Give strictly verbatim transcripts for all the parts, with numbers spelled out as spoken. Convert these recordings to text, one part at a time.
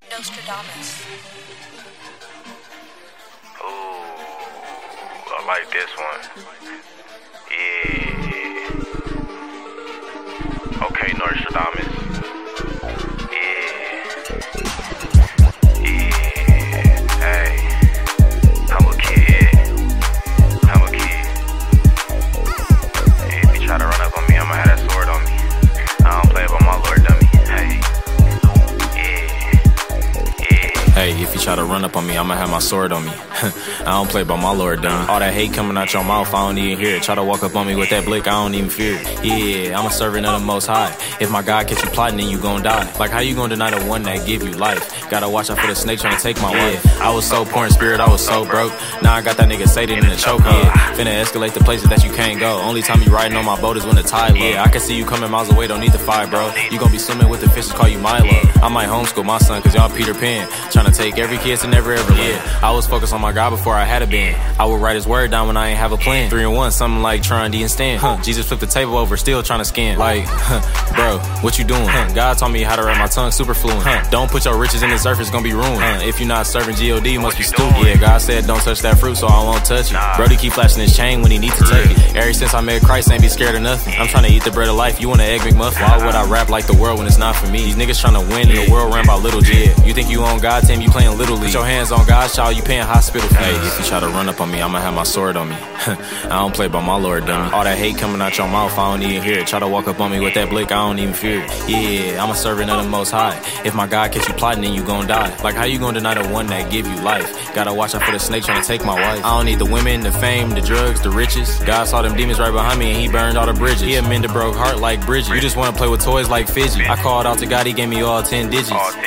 Nostradamus. Ooh, I like this one. Yeah. Okay, Nostradamus. Yeah. Yeah. Hey. I'm a kid. I'm a kid. Hey, if you try to run up on me, I'ma have that sword on me. I don't play about my lord dummy. Hey. Hey, if you try to run up on me, I'ma have my sword on me. I don't play by my lord, dumb. All that hate coming out your mouth, I don't even hear it. Try to walk up on me with that blick, I don't even fear it. Yeah, I'm a servant of the Most High. If my God catch you plotting, then you gon' die. Like how you gon' deny the one that give you life? Gotta watch out for the snake trying to take my wife. I was so poor in spirit, I was so broke. Now I got that nigga Satan in the choke. Yeah, finna escalate the places that you can't go. Only time you riding on my boat is when the tide low. Yeah, I can see you coming miles away, don't need to fight, bro. You gon' be swimming with the fishes, call you Milo. I might homeschool my son, cause y'all Peter Pan. Trying to take every kid to never ever live. I was focused on my God before I had a band. I would write his word down when I ain't have a plan. Three and one, something like Tron D and Stan. Huh, Jesus flipped the table over, still trying to scan. Like, huh, bro, what you doing? Huh, God taught me how to write my tongue super fluent. Huh, don't put your riches in this earth, it's gonna be ruined. Huh, if you're not serving G O D, you must be stupid. Yeah, God said don't touch that fruit, so I won't touch it. Brody keep flashing his chain when he needs to take it. Ever since I met Christ, ain't be scared of nothing. I'm trying to eat the bread of life, you want an egg McMuffin. Why would I rap like the world when it's not for me? These niggas trying to win and the world ran by little G. You think you on God's team, you playing little league. Put your hands on God's child, you paying hospital fees. Hey, if you try to run up on me, I'ma have my sword on me. I don't play by my lord, dummy. All that hate coming out your mouth, I don't even hear it. Try to walk up on me with that blick, I don't even fear it. Yeah, I'm a servant of the Most High. If my God catch you plotting, then you gon' die. Like how you gon' deny the one that give you life? Gotta watch out for the snake trying to take my wife. I don't need the women, the fame, the drugs, the riches. God saw them demons right behind me and he burned all the bridges. He amended a broke heart like Bridget. You just wanna play with toys like Fidget. I called out to God, he gave me all ten digits.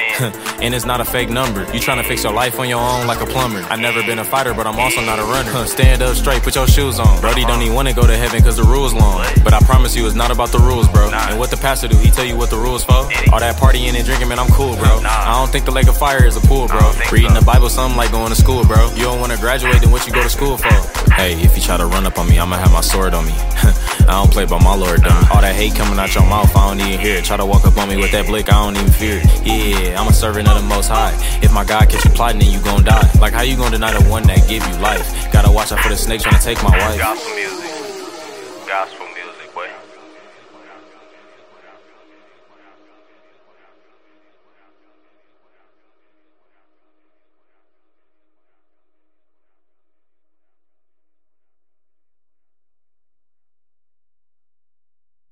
And it's not a fake number. You tryna fix your life on your own like a plumber. I never been a fighter, but I'm also not a runner. Stand up straight, put your shoes on. Brody don't even wanna go to heaven cause the rules long. But I promise you it's not about the rules, bro. And what the pastor do, he tell you what the rules for? All that partying and drinking, man, I'm cool, bro. I don't think the lake of fire is a pool, bro. Reading the Bible, something like going to school, bro. You don't wanna graduate, then what you go to school for? Hey, if you try to run up on me, I'ma have my sword on me. I don't play by my lord, dummy. All that hate coming out your mouth, I don't even hear it. Try to walk up on me with that blick, I don't even fear it. Yeah, I'm a servant of the Most High. If my God catch you plotting, then you gon' die. Like how you gon' deny the one that give you life? Gotta watch out for the snake trying to take my wife.